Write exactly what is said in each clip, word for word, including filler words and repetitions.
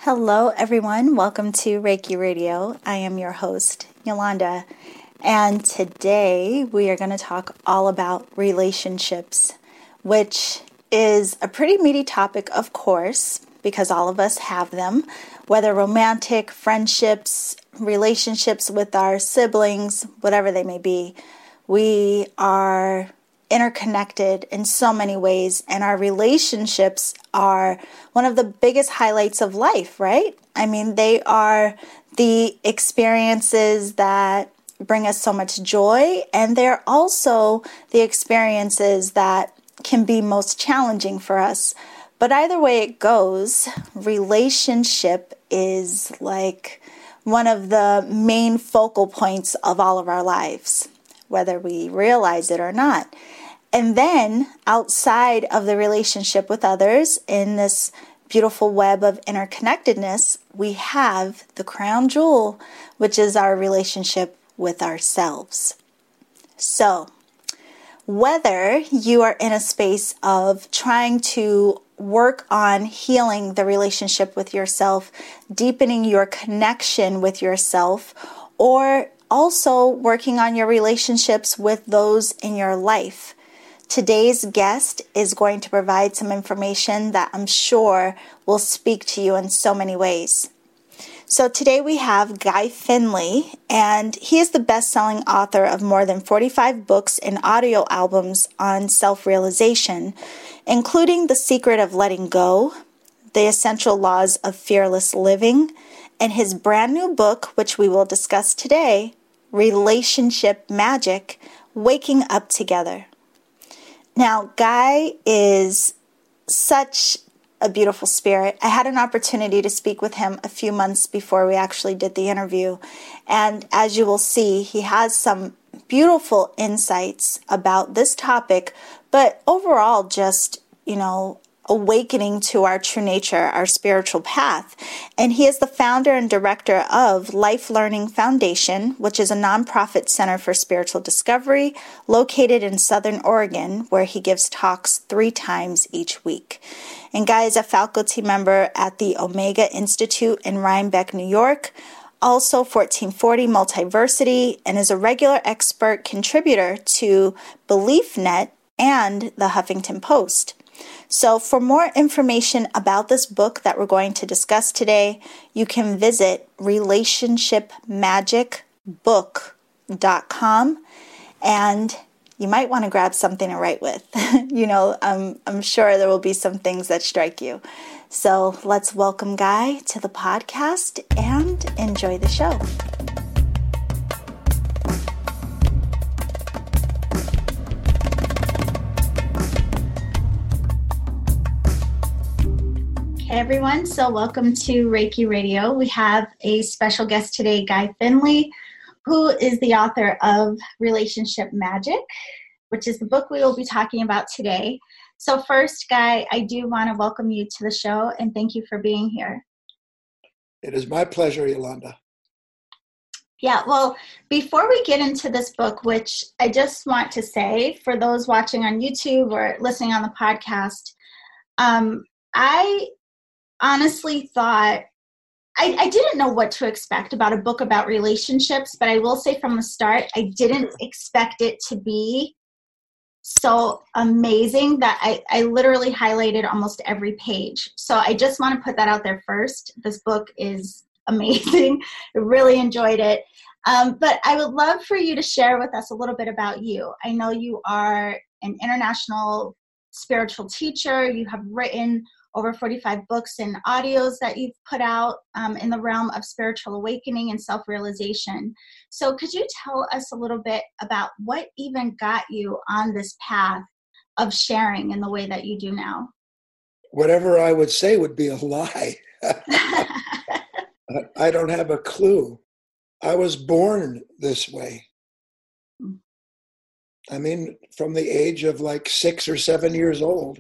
Hello, everyone. Welcome to Reiki Radio. I am your host, Yolanda, and today we are going to talk all about relationships, which is a pretty meaty topic, of course, because all of us have them, whether romantic, friendships, relationships with our siblings, whatever they may be. We are interconnected in so many ways, and our relationships are one of the biggest highlights of life, right? I mean, they are the experiences that bring us so much joy, and they're also the experiences that can be most challenging for us. But either way it goes, relationship is like one of the main focal points of all of our lives, whether we realize it or not. And then outside of the relationship with others, in this beautiful web of interconnectedness, we have the crown jewel, which is our relationship with ourselves. So, whether you are in a space of trying to work on healing the relationship with yourself, deepening your connection with yourself, or also working on your relationships with those in your life, today's guest is going to provide some information that I'm sure will speak to you in so many ways. So today we have Guy Finley, and he is the best-selling author of more than forty-five books and audio albums on self-realization, including The Secret of Letting Go, The Essential Laws of Fearless Living, and his brand new book, which we will discuss today, Relationship Magic, Waking Up Together. Now, Guy is such a beautiful spirit. I had an opportunity to speak with him a few months before we actually did the interview. And as you will see, he has some beautiful insights about this topic, but overall just, you know, awakening to our true nature, our spiritual path. And he is the founder and director of Life Learning Foundation, which is a nonprofit center for spiritual discovery located in Southern Oregon, where he gives talks three times each week. And Guy is a faculty member at the Omega Institute in Rhinebeck, New York, also fourteen forty Multiversity, and is a regular expert contributor to BeliefNet and the Huffington Post. So for more information about this book that we're going to discuss today, you can visit relationship magic book dot com, and you might want to grab something to write with. you know, I'm, I'm sure there will be some things that strike you. So let's welcome Guy to the podcast and enjoy the show. Hey everyone, so welcome to Reiki Radio. We have a special guest today, Guy Finley, who is the author of Relationship Magic, which is the book we will be talking about today. So first, Guy, I do want to welcome you to the show and thank you for being here. It is my pleasure, Yolanda. Yeah, well, before we get into this book, which I just want to say for those watching on YouTube or listening on the podcast, um, I honestly thought, I, I didn't know what to expect about a book about relationships, but I will say from the start, I didn't expect it to be so amazing that I, I literally highlighted almost every page. So I just want to put that out there first. This book is amazing. I really enjoyed it. Um, but I would love for you to share with us a little bit about you. I know you are an international spiritual teacher. You have written over forty-five books and audios that you've put out um, in the realm of spiritual awakening and self-realization. So could you tell us a little bit about what even got you on this path of sharing in the way that you do now? Whatever I would say would be a lie. I don't have a clue. I was born this way. I mean, from the age of like six or seven years old.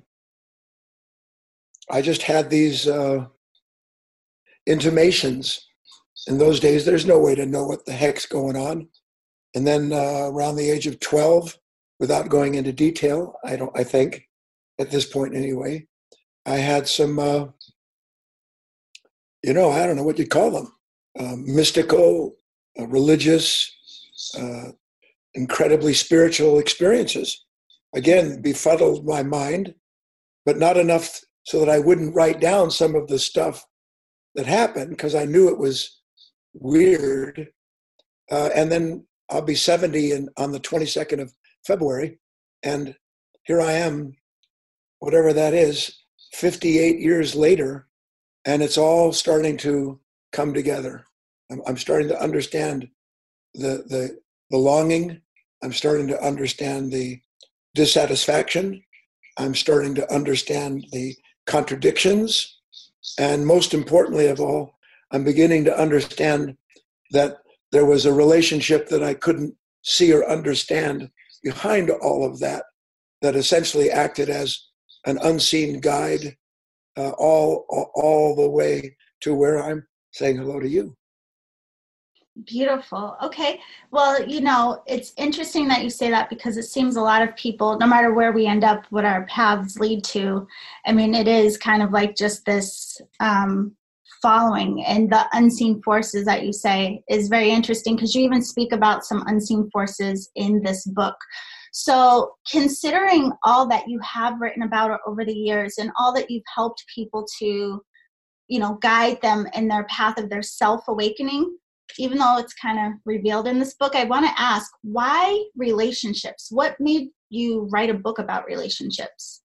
I just had these uh, intimations. In those days, there's no way to know what the heck's going on. And then uh, around the age of twelve, without going into detail, I don't. I think, at this point anyway, I had some uh, you know, I don't know what you'd call them, uh, mystical, uh, religious, uh, incredibly spiritual experiences. Again, befuddled my mind, but not enough so that I wouldn't write down some of the stuff that happened because I knew it was weird. Uh, and then I'll be seventy in, on the twenty-second of February. And here I am, whatever that is, fifty-eight years later, and it's all starting to come together. I'm, I'm starting to understand the, the, the longing. I'm starting to understand the dissatisfaction. I'm starting to understand the contradictions. And most importantly of all, I'm beginning to understand that there was a relationship that I couldn't see or understand behind all of that, that essentially acted as an unseen guide uh, all, all all the way to where I'm saying hello to you. Beautiful. Okay. Well, you know, it's interesting that you say that because it seems a lot of people, no matter where we end up, what our paths lead to, I mean, it is kind of like just this um, following, and the unseen forces that you say is very interesting because you even speak about some unseen forces in this book. So considering all that you have written about it over the years and all that you've helped people to, you know, guide them in their path of their self-awakening, even though it's kind of revealed in this book, I want to ask, why relationships? What made you write a book about relationships?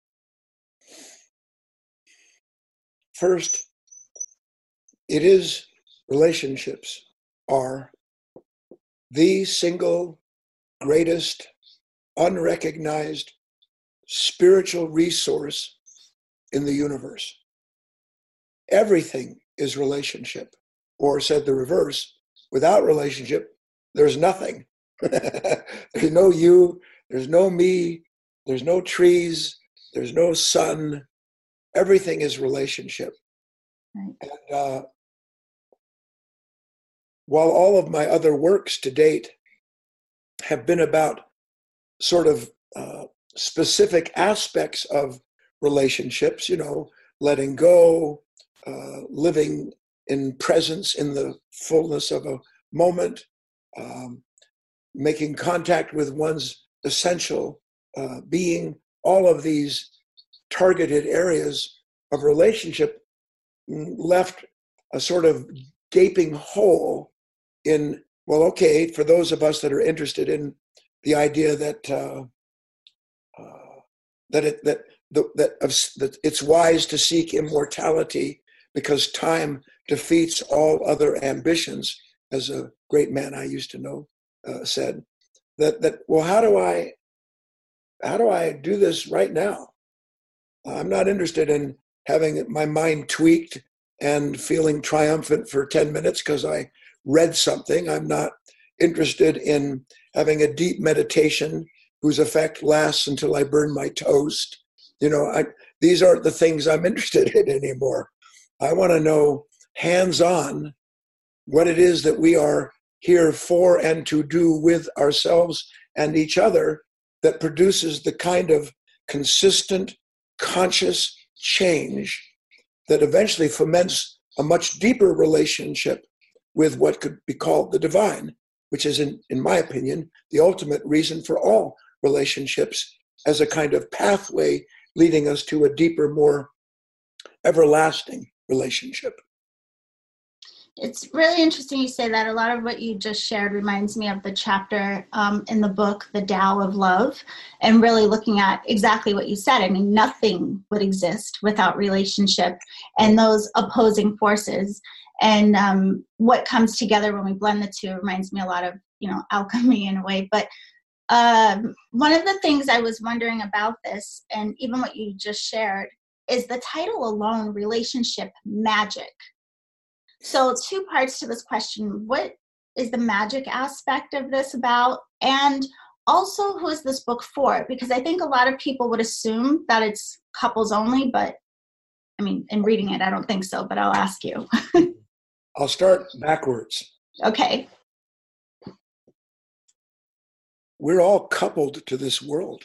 First, it is relationships are the single greatest unrecognized spiritual resource in the universe. Everything is relationship, or said the reverse, without relationship, there's nothing. There's no you, there's no me, there's no trees, there's no sun. Everything is relationship. Right. And uh, while all of my other works to date have been about sort of uh, specific aspects of relationships, you know, letting go, uh, living in presence in the fullness of a moment, um, making contact with one's essential uh, being, all of these targeted areas of relationship left a sort of gaping hole in, well, okay, for those of us that are interested in the idea that uh, uh, that it that the, that, of, that it's wise to seek immortality because time defeats all other ambitions, as a great man I used to know uh, said. That that well, how do I how do I do this right now? I'm not interested in having my mind tweaked and feeling triumphant for ten minutes because I read something. I'm not interested in having a deep meditation whose effect lasts until I burn my toast. You know, I, these aren't the things I'm interested in anymore. I want to know hands-on what it is that we are here for and to do with ourselves and each other that produces the kind of consistent, conscious change that eventually foments a much deeper relationship with what could be called the divine, which is, in, in my opinion, the ultimate reason for all relationships as a kind of pathway leading us to a deeper, more everlasting relationship. It's really interesting you say that. A lot of what you just shared reminds me of the chapter um, in the book, The Tao of Love, and really looking at exactly what you said. I mean, nothing would exist without relationship and those opposing forces. And um, what comes together when we blend the two reminds me a lot of, you know, alchemy in a way. But um, one of the things I was wondering about this, and even what you just shared, is the title alone, Relationship Magic. So two parts to this question. What is the magic aspect of this about? And also, who is this book for? Because I think a lot of people would assume that it's couples only, but I mean, in reading it, I don't think so, but I'll ask you. I'll start backwards. Okay. We're all coupled to this world.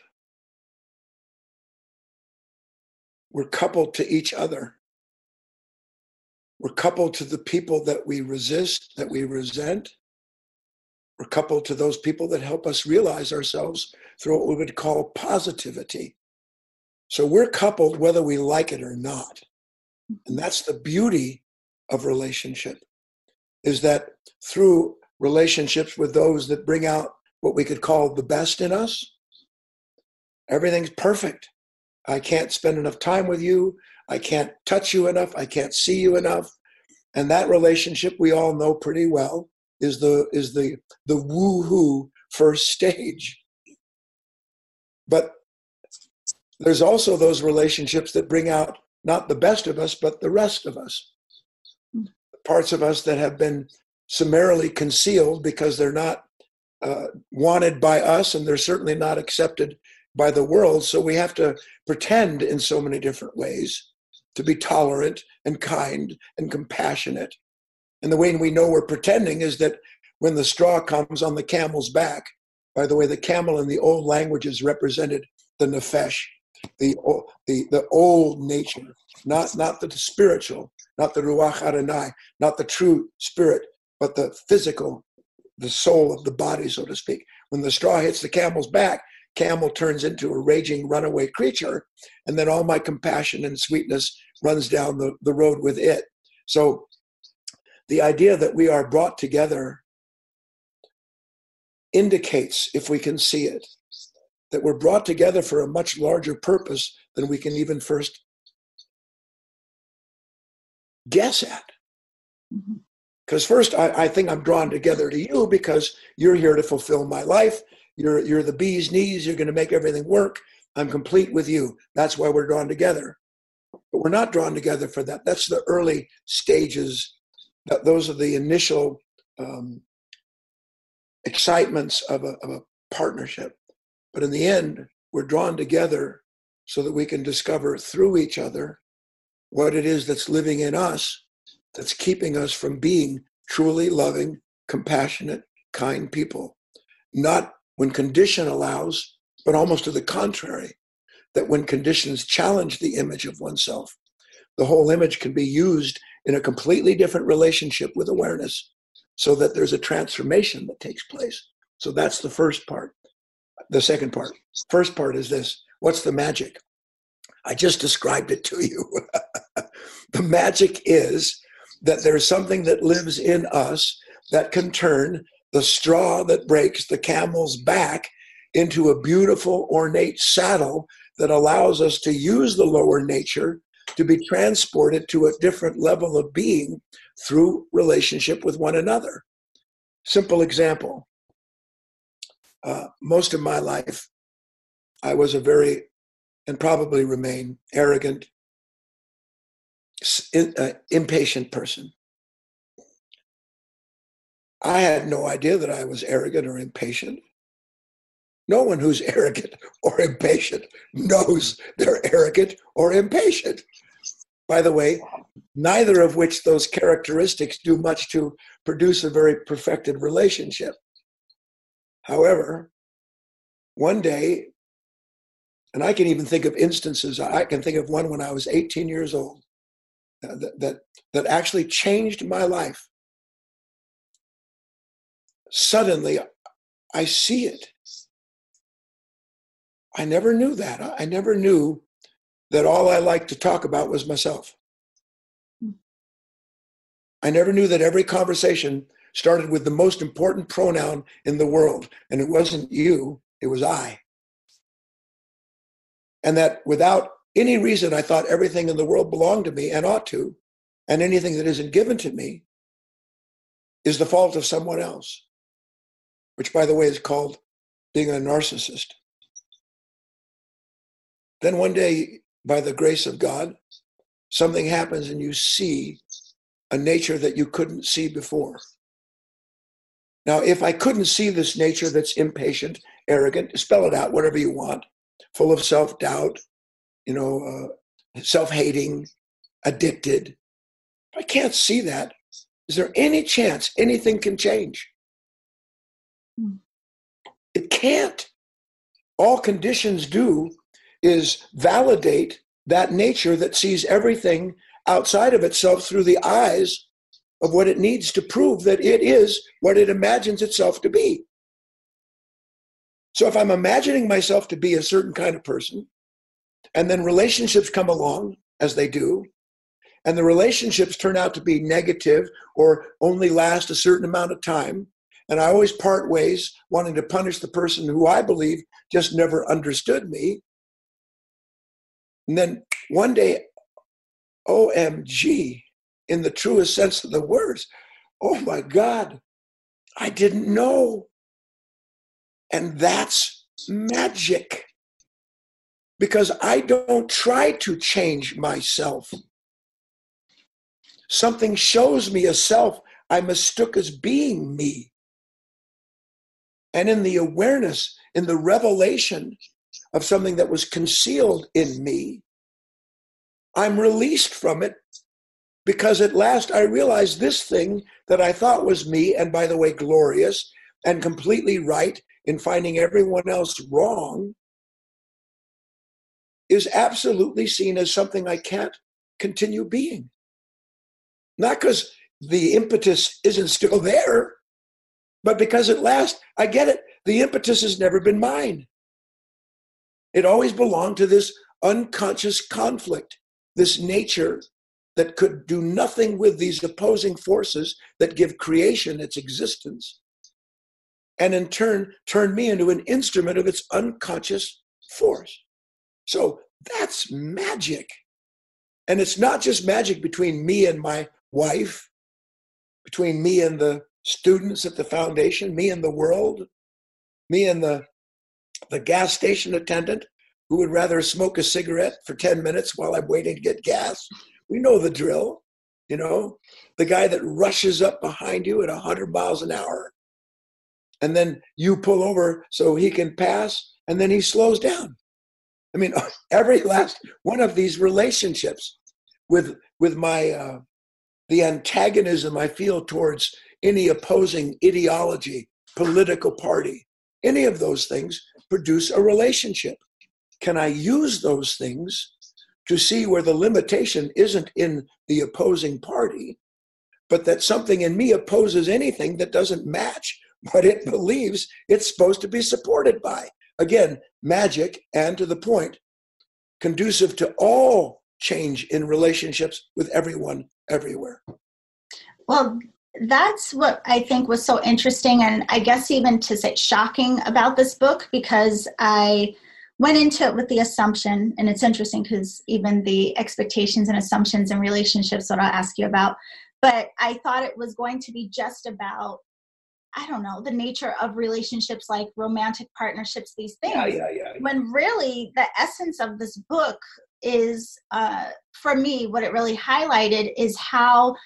We're coupled to each other. We're coupled to the people that we resist, that we resent. We're coupled to those people that help us realize ourselves through what we would call positivity. So we're coupled whether we like it or not. And that's the beauty of relationship, is that through relationships with those that bring out what we could call the best in us, everything's perfect. I can't spend enough time with you. I can't touch you enough. I can't see you enough. And that relationship, we all know pretty well, is the is the the woo-hoo first stage. But there's also those relationships that bring out not the best of us, but the rest of us. Parts of us that have been summarily concealed because they're not uh, wanted by us, and they're certainly not accepted by the world. So we have to pretend in so many different ways to be tolerant and kind and compassionate. And the way we know we're pretending is that when the straw comes on the camel's back, by the way, the camel in the old languages represented the nefesh, the, the, the old nature, not, not the spiritual, not the ruach Adonai, not the true spirit, but the physical, the soul of the body, so to speak. When the straw hits the camel's back, camel turns into a raging runaway creature, and then all my compassion and sweetness runs down the, the road with it. So the idea that we are brought together indicates, if we can see it, that we're brought together for a much larger purpose than we can even first guess at. Because mm-hmm. first, I, I think I'm drawn together to you because you're here to fulfill my life. You're, you're the bee's knees. You're going to make everything work. I'm complete with you. That's why we're drawn together. But we're not drawn together for that. That's the early stages. That, those are the initial um, excitements of a, of a partnership. But in the end, we're drawn together so that we can discover through each other what it is that's living in us that's keeping us from being truly loving, compassionate, kind people. Not when condition allows, but almost to the contrary, that when conditions challenge the image of oneself, the whole image can be used in a completely different relationship with awareness so that there's a transformation that takes place. So that's the first part. The second part. First part is this. What's the magic? I just described it to you. The magic is that there's something that lives in us that can turn the straw that breaks the camel's back into a beautiful, ornate saddle that allows us to use the lower nature to be transported to a different level of being through relationship with one another. Simple example. Uh, most of my life, I was a very, and probably remain, arrogant, in, uh, impatient person. I had no idea that I was arrogant or impatient. No one who's arrogant or impatient knows they're arrogant or impatient. By the way, neither of which those characteristics do much to produce a very perfected relationship. However, one day, and I can even think of instances, I can think of one when I was eighteen years old uh, that, that, that actually changed my life. Suddenly, I see it. I never knew that. I never knew that all I liked to talk about was myself. I never knew that every conversation started with the most important pronoun in the world, and it wasn't you, it was I. And that without any reason, I thought everything in the world belonged to me and ought to, and anything that isn't given to me is the fault of someone else, which, by the way, is called being a narcissist. Then one day, by the grace of God, something happens and you see a nature that you couldn't see before. Now, if I couldn't see this nature that's impatient, arrogant, spell it out, whatever you want, full of self-doubt, you know, uh, self-hating, addicted, if I can't see that, is there any chance anything can change? Mm. It can't. All conditions do is validate that nature that sees everything outside of itself through the eyes of what it needs to prove that it is what it imagines itself to be. So if I'm imagining myself to be a certain kind of person, and then relationships come along, as they do, and the relationships turn out to be negative or only last a certain amount of time, and I always part ways wanting to punish the person who I believe just never understood me, and then one day, O M G, in the truest sense of the words, oh my God, I didn't know. And that's magic. Because I don't try to change myself. Something shows me a self I mistook as being me. And in the awareness, in the revelation of something that was concealed in me, I'm released from it, because at last I realized this thing that I thought was me, and by the way, glorious and completely right in finding everyone else wrong, is absolutely seen as something I can't continue being. Not because the impetus isn't still there, but because at last, I get it, the impetus has never been mine. It always belonged to this unconscious conflict, this nature that could do nothing with these opposing forces that give creation its existence, and in turn, turn me into an instrument of its unconscious force. So that's magic. And it's not just magic between me and my wife, between me and the students at the foundation, me and the world, me and the, the gas station attendant who would rather smoke a cigarette for ten minutes while I'm waiting to get gas. We know the drill, you know, the guy that rushes up behind you at one hundred miles an hour, and then you pull over so he can pass, and then he slows down. I mean, every last one of these relationships with with my uh, the antagonism I feel towards any opposing ideology, political party, any of those things produce a relationship. Can I use those things to see where the limitation isn't in the opposing party, but that something in me opposes anything that doesn't match what it believes it's supposed to be supported by? Again, magic, and to the point, conducive to all change in relationships with everyone, everywhere. Well, that's what I think was so interesting, and I guess even to say shocking about this book, because I went into it with the assumption, and it's interesting because even the expectations and assumptions and relationships that I'll ask you about, but I thought it was going to be just about, I don't know, the nature of relationships, like romantic partnerships, these things. Yeah, yeah, yeah. When really the essence of this book is, uh, for me, what it really highlighted is how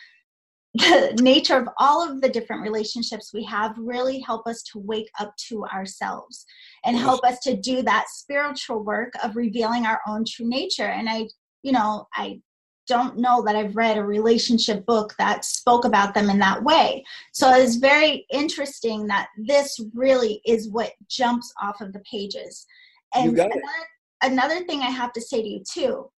the nature of all of the different relationships we have really help us to wake up to ourselves and Yes. help us to do that spiritual work of revealing our own true nature. And I, you know, I don't know that I've read a relationship book that spoke about them in that way. So it's very interesting that this really is what jumps off of the pages. And You got it. another, another thing I have to say to you too,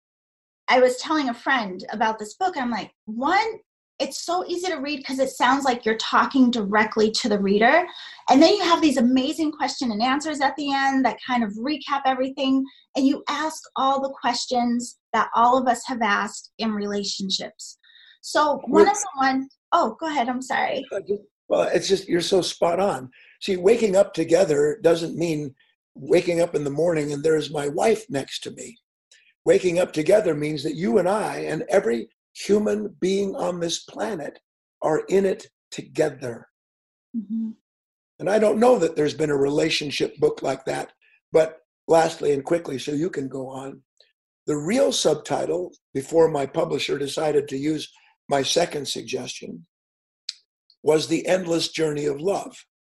I was telling a friend about this book. I'm like, one, it's so easy to read because it sounds like you're talking directly to the reader. And then you have these amazing question and answers at the end that kind of recap everything. And you ask all the questions that all of us have asked in relationships. So one of the ones, oh, go ahead. I'm sorry. Well, it's just, you're so spot on. See, waking up together doesn't mean waking up in the morning and there's my wife next to me. Waking up together means that you and I and every human being on this planet are in it together. Mm-hmm. And I don't know that there's been a relationship book like that. But lastly and quickly, so you can go on, the real subtitle, before my publisher decided to use my second suggestion, was The Endless Journey of Love,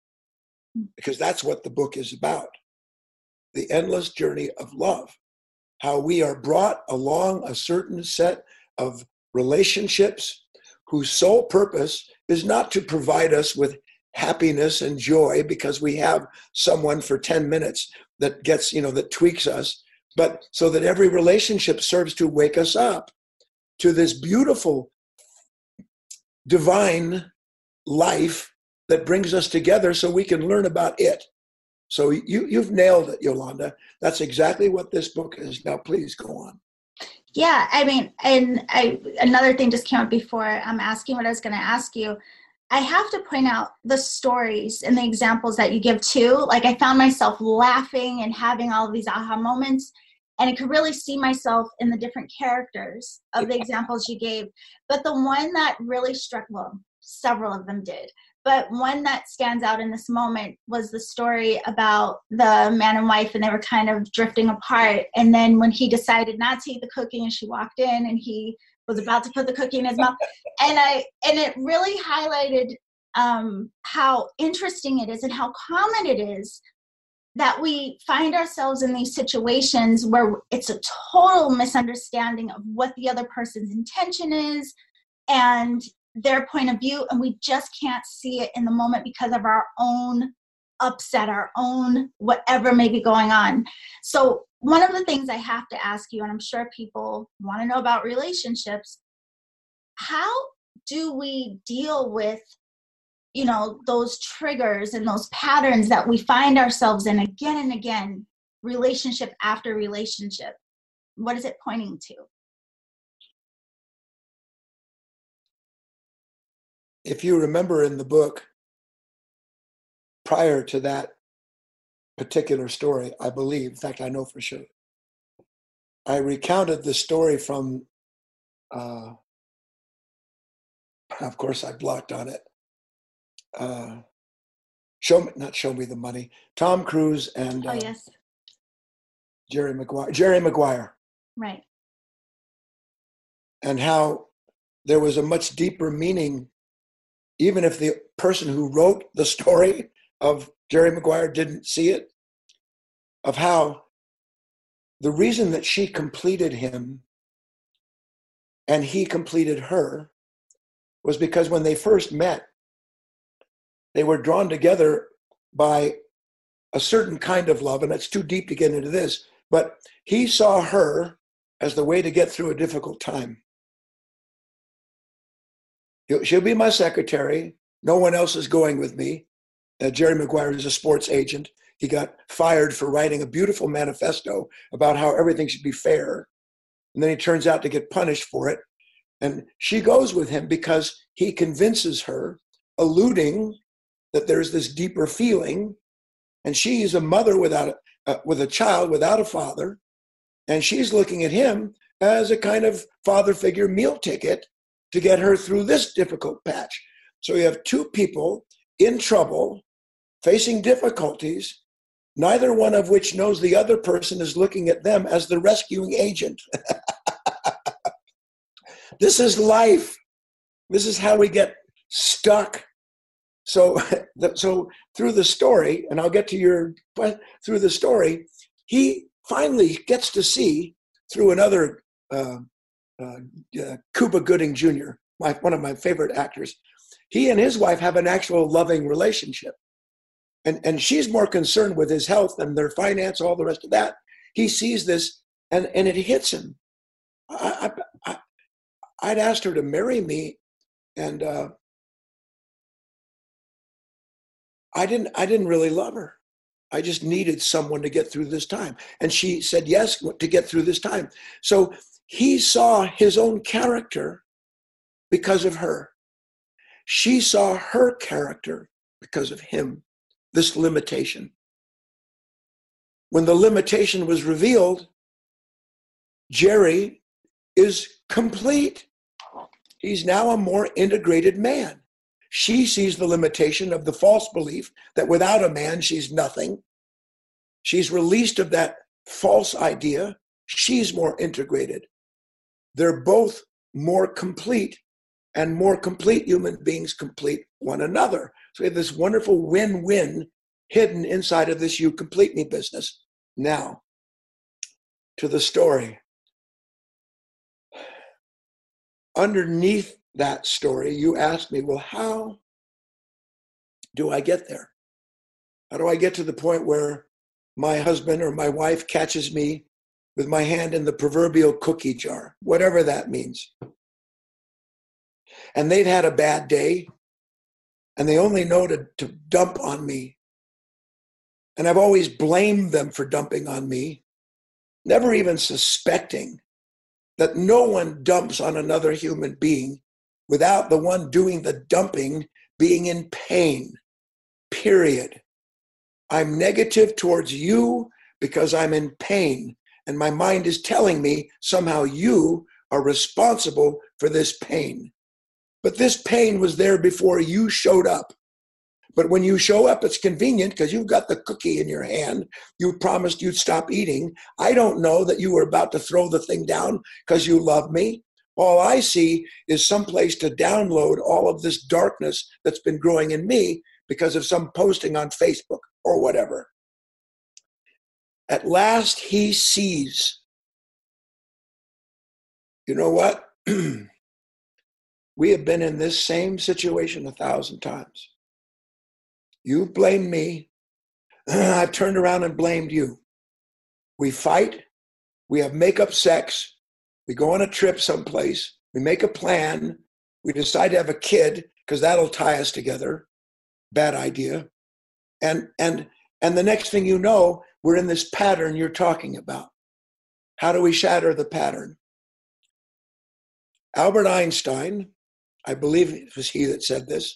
because that's what the book is about. The endless journey of love, how we are brought along a certain set of relationships whose sole purpose is not to provide us with happiness and joy because we have someone for ten minutes that gets, you know, that tweaks us, but so that every relationship serves to wake us up to this beautiful divine life that brings us together so we can learn about it. So you, you've nailed it, Yolanda. That's exactly what this book is. Now, please go on. Yeah, I mean, and I, another thing just came up before I'm asking what I was going to ask you. I have to point out the stories and the examples that you give too. Like, I found myself laughing and having all of these aha moments, and I could really see myself in the different characters of the examples you gave. But the one that really struck, well, several of them did, but one that stands out in this moment was the story about the man and wife, and they were kind of drifting apart. And then when he decided not to eat the cookie and she walked in and he was about to put the cookie in his mouth. And I, and it really highlighted um, how interesting it is and how common it is that we find ourselves in these situations where it's a total misunderstanding of what the other person's intention is and their point of view, and we just can't see it in the moment because of our own upset, our own whatever may be going on. So one of the things I have to ask you, and I'm sure people want to know about relationships, how do we deal with, you know, those triggers and those patterns that we find ourselves in again and again, relationship after relationship? What is it pointing to? If you remember in the book, prior to that particular story, I believe, in fact, I know for sure, I recounted the story from, uh, of course, I blocked on it. Uh, show me, not Show Me the Money. Tom Cruise and uh, oh, yes. Jerry Maguire. Jerry Maguire. Right. And how there was a much deeper meaning, even if the person who wrote the story of Jerry Maguire didn't see it, of how the reason that she completed him and he completed her was because when they first met, they were drawn together by a certain kind of love, and it's too deep to get into this, but he saw her as the way to get through a difficult time. She'll be my secretary. No one else is going with me. Uh, Jerry Maguire is a sports agent. He got fired for writing a beautiful manifesto about how everything should be fair. And then he turns out to get punished for it. And she goes with him because he convinces her, alluding that there's this deeper feeling. And she's a mother without a, uh, with a child without a father. And she's looking at him as a kind of father figure meal ticket to get her through this difficult patch. So you have two people in trouble, facing difficulties, neither one of which knows the other person is looking at them as the rescuing agent. This is life. This is how we get stuck. So, so through the story, and I'll get to your, through the story, he finally gets to see through another uh, uh, uh, Cuba Gooding Junior, my, one of my favorite actors. He and his wife have an actual loving relationship. And, and she's more concerned with his health and their finance, all the rest of that. He sees this and, and it hits him. I, I, I, I'd asked her to marry me, and uh, I didn't I didn't really love her. I just needed someone to get through this time. And she said yes to get through this time. So he saw his own character because of her. She saw her character because of him, this limitation. When the limitation was revealed, Jerry is complete. He's now a more integrated man. She sees the limitation of the false belief that without a man, she's nothing. She's released of that false idea. She's more integrated. They're both more complete, and more complete human beings complete one another. So we have this wonderful win-win hidden inside of this you complete me business. Now, to the story. Underneath that story, you asked me, well, how do I get there? How do I get to the point where my husband or my wife catches me with my hand in the proverbial cookie jar, whatever that means. And they've had a bad day, and they only know to, to dump on me. And I've always blamed them for dumping on me, never even suspecting that no one dumps on another human being without the one doing the dumping being in pain, period. I'm negative towards you because I'm in pain, and my mind is telling me somehow you are responsible for this pain. But this pain was there before you showed up. But when you show up, it's convenient because you've got the cookie in your hand. You promised you'd stop eating. I don't know that you were about to throw the thing down because you love me. All I see is some place to download all of this darkness that's been growing in me because of some posting on Facebook or whatever. At last he sees. You know what? We have been in this same situation a thousand times. You've blamed me. I've turned around and blamed you. We fight. We have make-up sex. We go on a trip someplace. We make a plan. We decide to have a kid because that'll tie us together. Bad idea. And, and, and the next thing you know, we're in this pattern you're talking about. How do we shatter the pattern? Albert Einstein, I believe it was he that said this,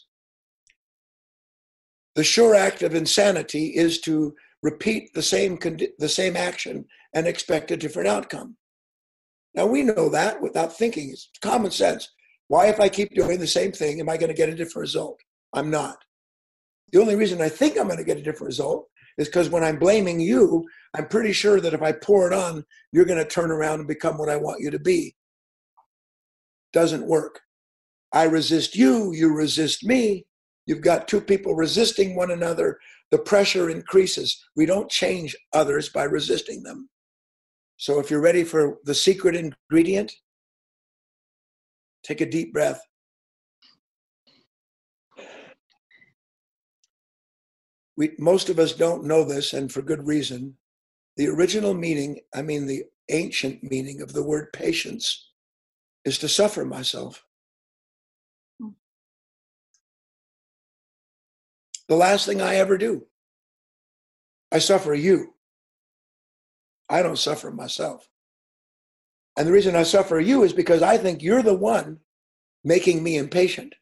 the sure act of insanity is to repeat the same condi- the same action and expect a different outcome. Now we know that without thinking. It's common sense. Why, if I keep doing the same thing, am I going to get a different result? I'm not. The only reason I think I'm going to get a different result is because when I'm blaming you, I'm pretty sure that if I pour it on, you're going to turn around and become what I want you to be. Doesn't work. I resist you, you resist me. You've got two people resisting one another. The pressure increases. We don't change others by resisting them. So if you're ready for the secret ingredient, take a deep breath. We, most of us don't know this, and for good reason. The original meaning, I mean the ancient meaning of the word patience, is to suffer myself. The last thing I ever do. I suffer you. I don't suffer myself. And the reason I suffer you is because I think you're the one making me impatient.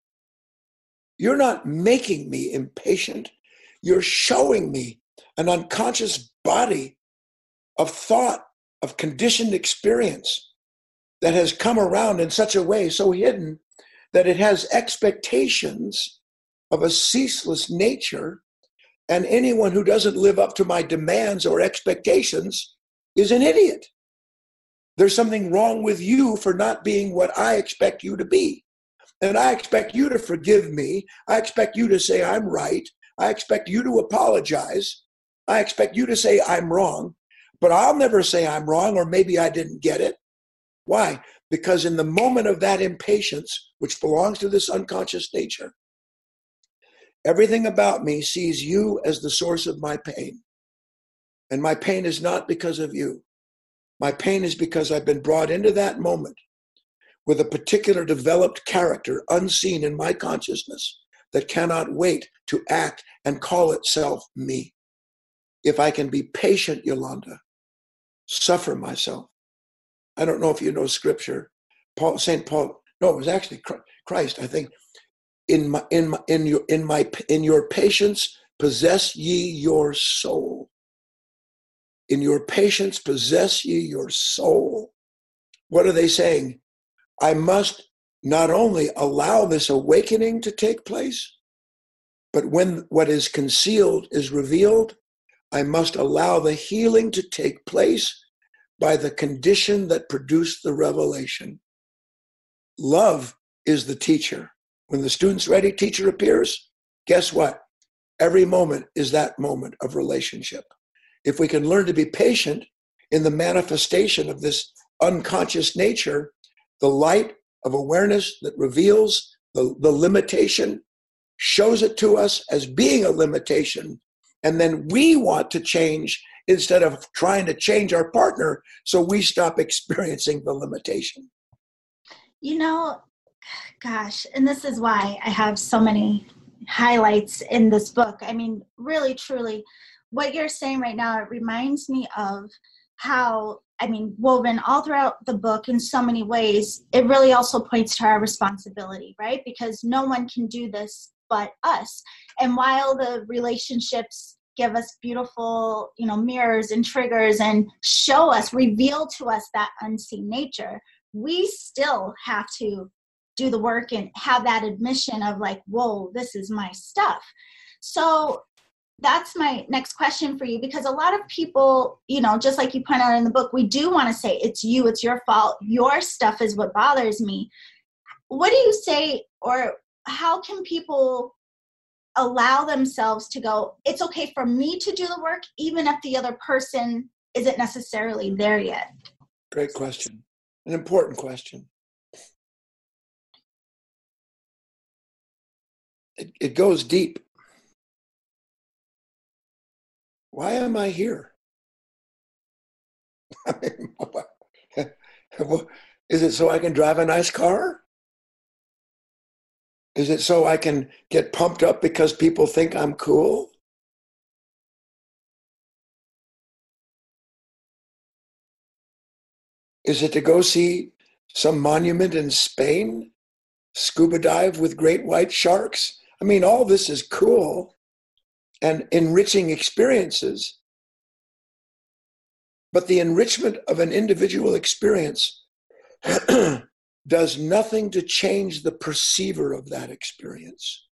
You're not making me impatient. You're showing me an unconscious body of thought, of conditioned experience that has come around in such a way, so hidden, that it has expectations of a ceaseless nature, and anyone who doesn't live up to my demands or expectations is an idiot. There's something wrong with you for not being what I expect you to be. And I expect you to forgive me. I expect you to say I'm right. I expect you to apologize. I expect you to say I'm wrong. But I'll never say I'm wrong, or maybe I didn't get it. Why? Because in the moment of that impatience, which belongs to this unconscious nature, everything about me sees you as the source of my pain. And my pain is not because of you. My pain is because I've been brought into that moment with a particular developed character unseen in my consciousness that cannot wait to act and call itself me. If I can be patient, Yolanda, suffer myself. I don't know if you know scripture. Paul, Saint Paul, no, it was actually Christ, I think. In my, in my, in your, in my, in your patience, possess ye your soul. In your patience, possess ye your soul. What are they saying? I must not only allow this awakening to take place, but when what is concealed is revealed, I must allow the healing to take place by the condition that produced the revelation. Love is the teacher. When the student's ready, teacher appears. Guess what? Every moment is that moment of relationship. If we can learn to be patient in the manifestation of this unconscious nature, the light of awareness that reveals the, the limitation shows it to us as being a limitation. And then we want to change instead of trying to change our partner so we stop experiencing the limitation. You know, gosh, and this is why I have so many highlights in this book. I mean, really, truly, what you're saying right now, it reminds me of how, I mean, woven all throughout the book in so many ways, it really also points to our responsibility, right? Because no one can do this but us. And while the relationships give us beautiful, you know, mirrors and triggers and show us, reveal to us that unseen nature, we still have to do the work and have that admission of like, whoa, this is my stuff. So that's my next question for you, because a lot of people, you know, just like you point out in the book, we do want to say it's you, it's your fault, your stuff is what bothers me. What do you say, or how can people allow themselves to go, it's okay for me to do the work, even if the other person isn't necessarily there yet? Great question. An important question. It, it goes deep. Why am I here? I mean, is it so I can drive a nice car? Is it so I can get pumped up because people think I'm cool? Is it to go see some monument in Spain? Scuba dive with great white sharks? I mean, all this is cool and enriching experiences. But the enrichment of an individual experience does nothing to change the perceiver of that experience.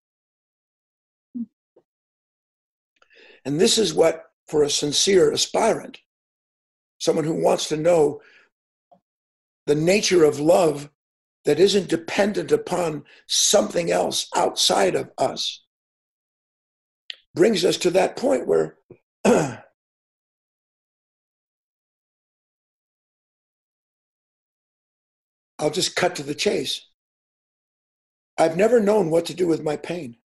And this is what, for a sincere aspirant, someone who wants to know the nature of love that isn't dependent upon something else outside of us, brings us to that point where I'll just cut to the chase. I've never known what to do with my pain.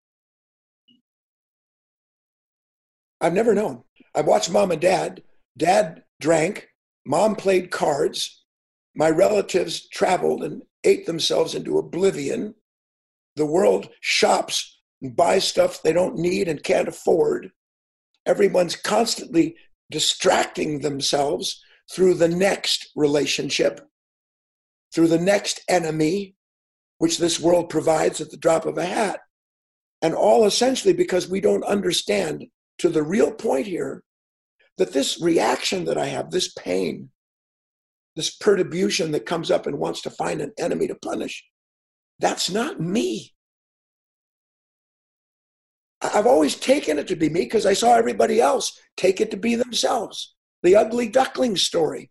I've never known. I watched mom and dad. Dad drank. Mom played cards. My relatives traveled and ate themselves into oblivion. The world shops and buys stuff they don't need and can't afford. Everyone's constantly distracting themselves through the next relationship, through the next enemy, which this world provides at the drop of a hat. And all essentially because we don't understand, to the real point here, that this reaction that I have, this pain, this perturbation that comes up and wants to find an enemy to punish, that's not me. I've always taken it to be me because I saw everybody else take it to be themselves. The ugly duckling story.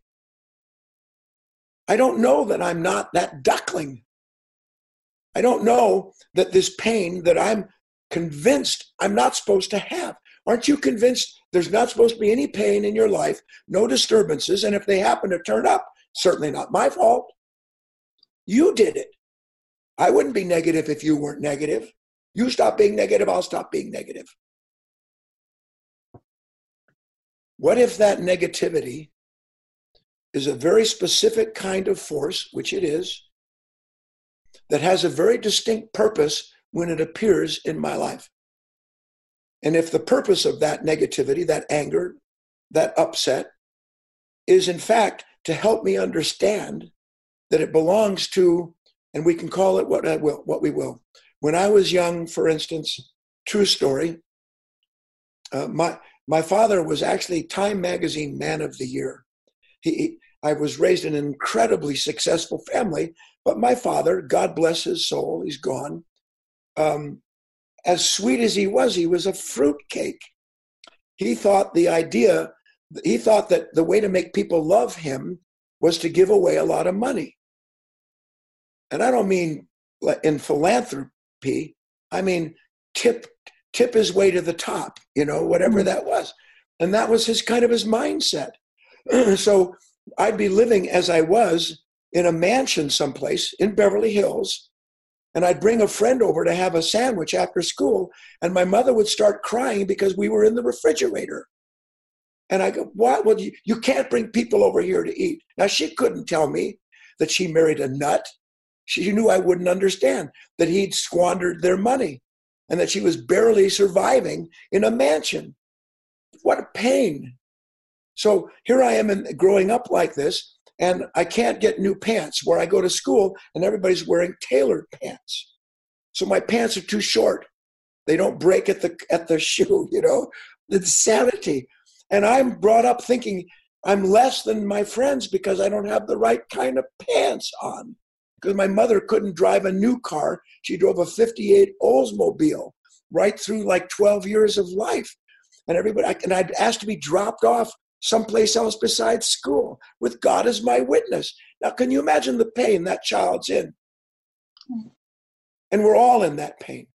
I don't know that I'm not that duckling. I don't know that this pain that I'm convinced I'm not supposed to have. Aren't you convinced there's not supposed to be any pain in your life, no disturbances, and if they happen to turn up, certainly not my fault. You did it. I wouldn't be negative if you weren't negative. You stop being negative, I'll stop being negative. What if that negativity is a very specific kind of force, which it is, that has a very distinct purpose when it appears in my life? And if the purpose of that negativity, that anger, that upset, is in fact to help me understand that it belongs to, and we can call it what I will, what we will. When I was young, for instance, true story, uh, my my father was actually Time Magazine Man of the Year. He, I was raised in an incredibly successful family, but my father, God bless his soul, he's gone. Um, as sweet as he was, he was a fruitcake. He thought the idea, he thought that the way to make people love him was to give away a lot of money. And I don't mean in philanthropy, I mean tip tip his way to the top, you know, whatever that was. And that was his kind of his mindset. So I'd be living as I was in a mansion someplace in Beverly Hills, and I'd bring a friend over to have a sandwich after school, and my mother would start crying because we were in the refrigerator. And I go, what? Well, you, you can't bring people over here to eat. Now, she couldn't tell me that she married a nut. She knew I wouldn't understand, that he'd squandered their money and that she was barely surviving in a mansion. What a pain. So here I am in, growing up like this, and I can't get new pants where I go to school and everybody's wearing tailored pants. So my pants are too short. They don't break at the at the shoe, you know, the insanity. And I'm brought up thinking I'm less than my friends because I don't have the right kind of pants on. Because my mother couldn't drive a new car. She drove a fifty-eight Oldsmobile right through like twelve years of life. And everybody, and I'd asked to be dropped off someplace else besides school with God as my witness. Now, can you imagine the pain that child's in? And we're all in that pain.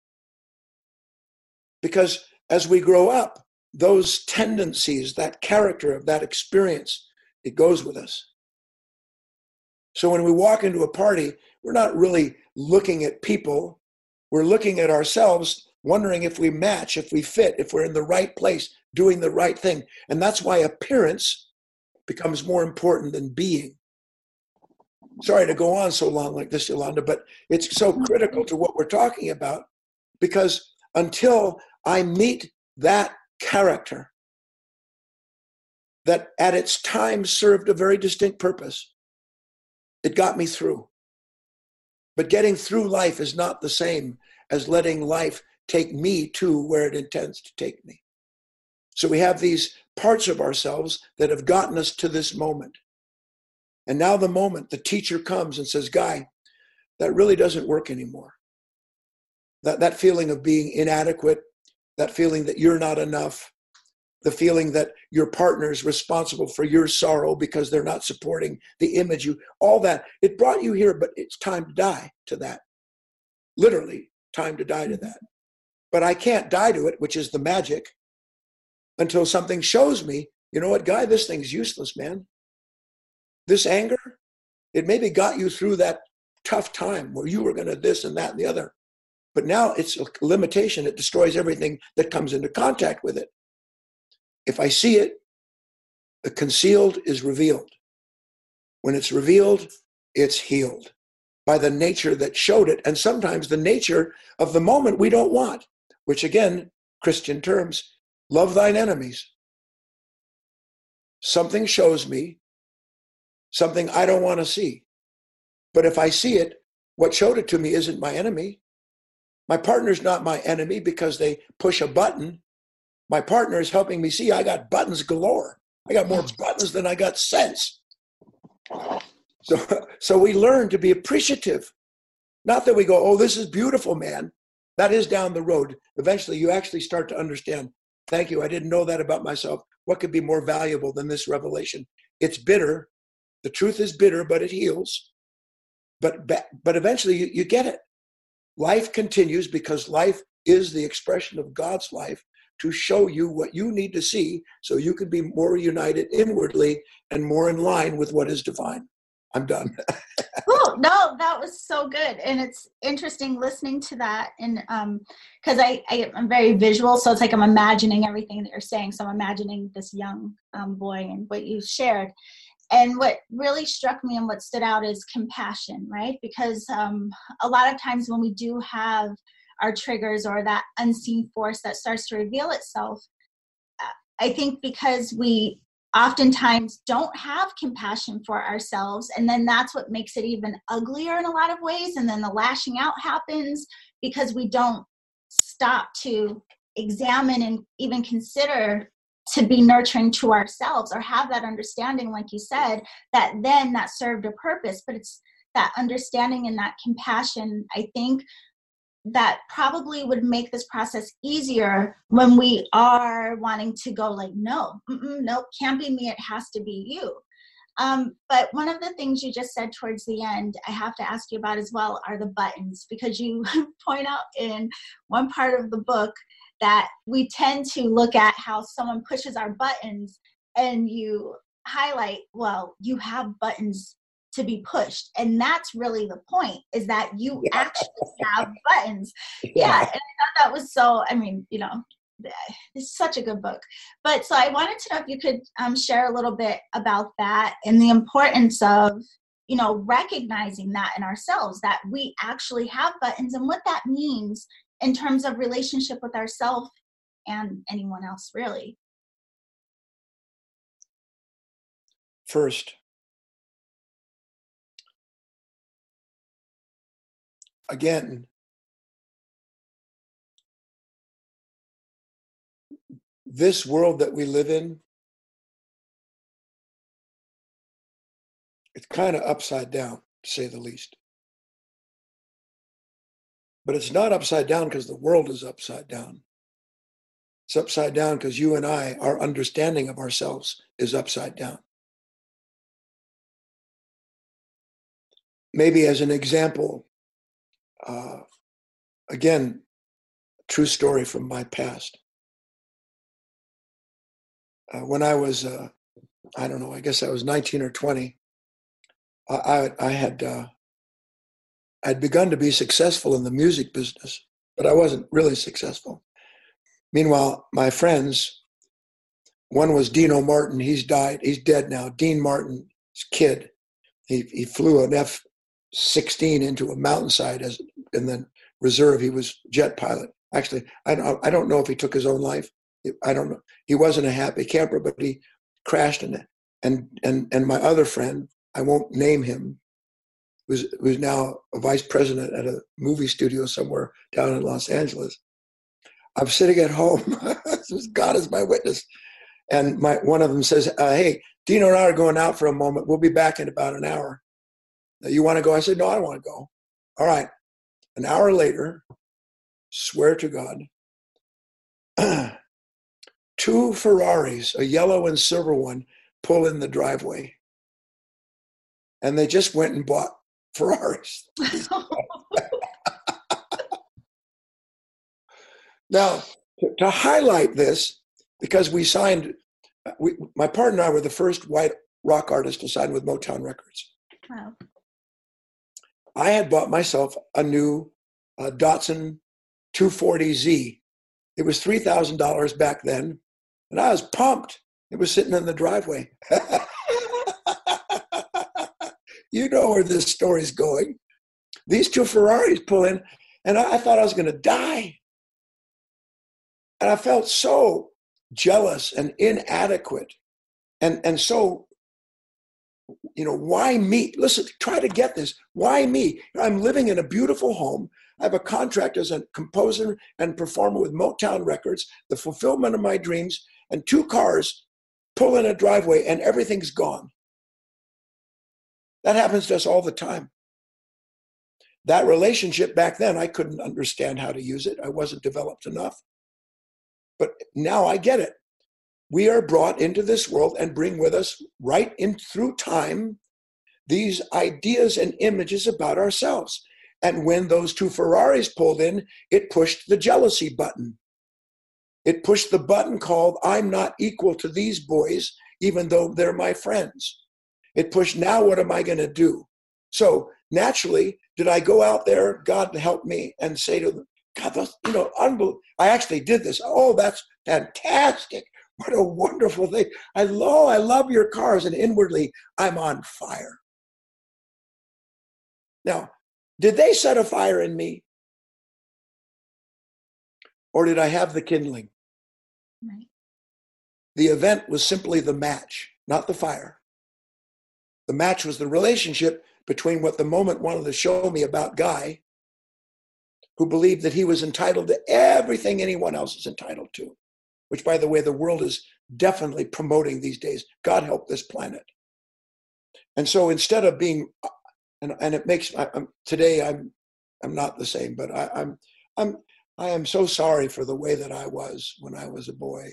Because as we grow up, those tendencies, that character of that experience, it goes with us. So when we walk into a party, we're not really looking at people. We're looking at ourselves, wondering if we match, if we fit, if we're in the right place, doing the right thing. And that's why appearance becomes more important than being. Sorry to go on so long like this, Yolanda, but it's so critical to what we're talking about, because until I meet that character that at its time served a very distinct purpose, it got me through. But getting through life is not the same as letting life take me to where it intends to take me. So we have these parts of ourselves that have gotten us to this moment. And now the moment the teacher comes and says, Guy, that really doesn't work anymore. That, that feeling of being inadequate, that feeling that you're not enough, the feeling that your partner is responsible for your sorrow because they're not supporting the image you, all that, it brought you here, but it's time to die to that. Literally, time to die to that. But I can't die to it, which is the magic, until something shows me, you know what, Guy, this thing's useless, man. This anger, it maybe got you through that tough time where you were going to this and that and the other. But now it's a limitation. It destroys everything that comes into contact with it. If I see it, the concealed is revealed. When it's revealed, it's healed by the nature that showed it. And sometimes the nature of the moment we don't want, which again, Christian terms, love thine enemies. Something shows me something I don't want to see. But if I see it, what showed it to me isn't my enemy. My partner's not my enemy because they push a button. My partner is helping me see I got buttons galore. I got more buttons than I got sense. So, so we learn to be appreciative. Not that we go, oh, this is beautiful, man. That is down the road. Eventually, you actually start to understand, thank you, I didn't know that about myself. What could be more valuable than this revelation? It's bitter. The truth is bitter, but it heals. But, but eventually, you, you get it. Life continues because life is the expression of God's life to show you what you need to see so you can be more united inwardly and more in line with what is divine. I'm done. Cool. No, that was so good. And it's interesting listening to that. And um, because I, I, I'm very visual, so it's like I'm imagining everything that you're saying. So I'm imagining this young um, boy and what you shared. And what really struck me and what stood out is compassion, right? Because um, a lot of times when we do have our triggers or that unseen force that starts to reveal itself, I think because we oftentimes don't have compassion for ourselves, and then that's what makes it even uglier in a lot of ways. And then the lashing out happens because we don't stop to examine and even consider to be nurturing to ourselves or have that understanding, like you said, that then that served a purpose. But it's that understanding and that compassion, I think, that probably would make this process easier when we are wanting to go like, no, nope, can't be me, it has to be you. Um, but one of the things you just said towards the end, I have to ask you about as well, are the buttons, because you point out in one part of the book that we tend to look at how someone pushes our buttons, and you highlight, well, you have buttons to be pushed. And that's really the point, is that you yeah. actually have buttons. Yeah. yeah. And I thought that was so, I mean, you know, it's such a good book. But so I wanted to know if you could um, share a little bit about that and the importance of, you know, recognizing that in ourselves, that we actually have buttons and what that means in terms of relationship with ourselves and anyone else, really. First, again, this world that we live in, it's kind of upside down, to say the least. But it's not upside down because the world is upside down. It's upside down because you and I, our understanding of ourselves is upside down. Maybe as an example, uh, again, true story from my past. Uh, when I was, uh, I don't know, I guess I was nineteen or twenty, I, I, I had uh, I'd begun to be successful in the music business, but I wasn't really successful. Meanwhile, my friends, one was Dino Martin. He's died. He's dead now. Dean Martin's kid. He he flew an F sixteen into a mountainside as in the reserve. He was jet pilot. Actually, I don't I don't know if he took his own life. I don't know. He wasn't a happy camper, but he crashed in it. And and and my other friend, I won't name him, who's who's now a vice president at a movie studio somewhere down in Los Angeles. I'm sitting at home. God is my witness. And my one of them says, uh, hey, Dino and I are going out for a moment. We'll be back in about an hour. You want to go? I said, no, I don't want to go. All right. An hour later, swear to God, two Ferraris, a yellow and silver one, pull in the driveway. And they just went and bought Ferraris. Now, to, to highlight this, because we signed, we, my partner and I were the first white rock artists to sign with Motown Records. Wow. I had bought myself a new uh, Datsun two forty Z. It was three thousand dollars back then, and I was pumped. It was sitting in the driveway. You know where this story's going. These two Ferraris pull in, and I, I thought I was going to die. And I felt so jealous and inadequate and, and so, you know, why me? Listen, try to get this. Why me? I'm living in a beautiful home. I have a contract as a composer and performer with Motown Records, the fulfillment of my dreams, and two cars pull in a driveway and everything's gone. That happens to us all the time. That relationship back then, I couldn't understand how to use it. I wasn't developed enough. But now I get it. We are brought into this world and bring with us, right in through time, these ideas and images about ourselves. And when those two Ferraris pulled in, it pushed the jealousy button. It pushed the button called, I'm not equal to these boys, even though they're my friends. It pushed, now what am I going to do? So naturally, did I go out there, God help me, and say to them, God, that's, you know, unbelievable. I actually did this. Oh, that's fantastic. What a wonderful thing. I love, I love your cars. And inwardly, I'm on fire. Now, did they set a fire in me? Or did I have the kindling? Right. The event was simply the match, not the fire. The match was the relationship between what the moment wanted to show me about Guy, who believed that he was entitled to everything anyone else is entitled to, which, by the way, the world is definitely promoting these days. God help this planet. And so instead of being, and, and it makes, I, I'm, today I'm I'm not the same, but I, I'm I'm I am so sorry for the way that I was when I was a boy.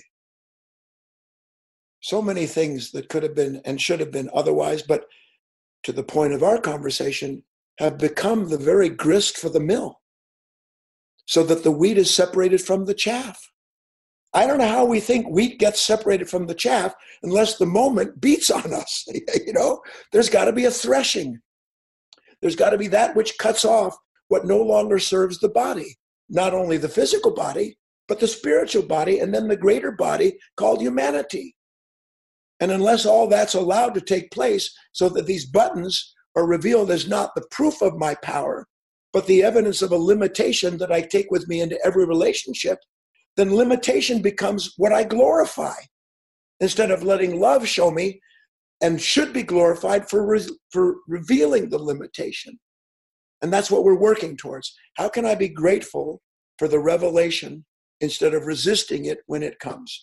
So many things that could have been and should have been otherwise, but to the point of our conversation, have become the very grist for the mill, so that the wheat is separated from the chaff. I don't know how we think wheat gets separated from the chaff unless the moment beats on us. You know, there's got to be a threshing. There's got to be that which cuts off what no longer serves the body, not only the physical body, but the spiritual body, and then the greater body called humanity. And unless all that's allowed to take place so that these buttons are revealed as not the proof of my power, but the evidence of a limitation that I take with me into every relationship, then limitation becomes what I glorify instead of letting love show me and should be glorified for, re- for revealing the limitation. And that's what we're working towards. How can I be grateful for the revelation instead of resisting it when it comes?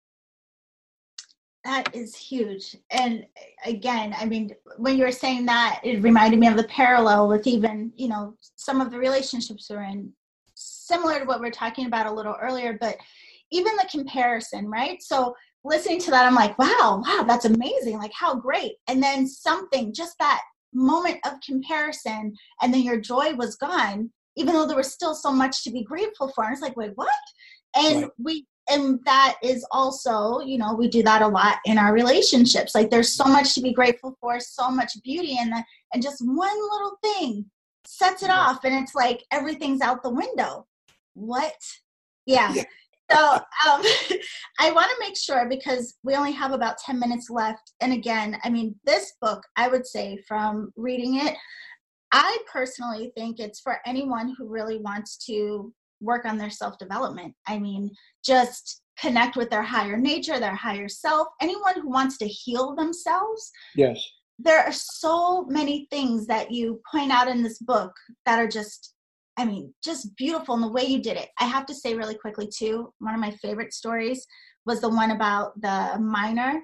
That is huge. And again, I mean, when you were saying that, it reminded me of the parallel with even, you know, some of the relationships we're in, similar to what we we're talking about a little earlier, but even the comparison, right? So listening to that, I'm like, wow, wow, that's amazing. Like, how great. And then something, just that moment of comparison, and then your joy was gone, even though there was still so much to be grateful for. And it's like, wait, what? And right. we, and that is also, you know, we do that a lot in our relationships. Like, there's so much to be grateful for, so much beauty in that. And just one little thing sets it yeah. off. And it's like, everything's out the window. What? Yeah. yeah. So um, I want to make sure, because we only have about ten minutes left. And again, I mean, this book, I would say from reading it, I personally think it's for anyone who really wants to work on their self-development. I mean, just connect with their higher nature, their higher self, anyone who wants to heal themselves. Yes. There are so many things that you point out in this book that are just, I mean, just beautiful in the way you did it. I have to say really quickly too, one of my favorite stories was the one about the miner.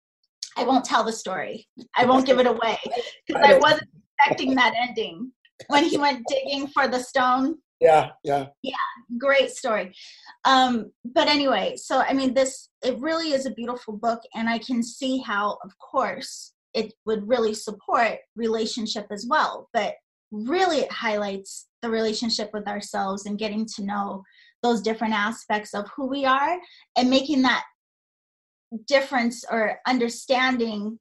I won't tell the story. I won't give it away because I, I wasn't expecting that ending when he went digging for the stone. Yeah, yeah. Yeah, great story. Um, but anyway, so I mean, this, it really is a beautiful book, and I can see how, of course, it would really support relationship as well. But really it highlights the relationship with ourselves and getting to know those different aspects of who we are and making that difference or understanding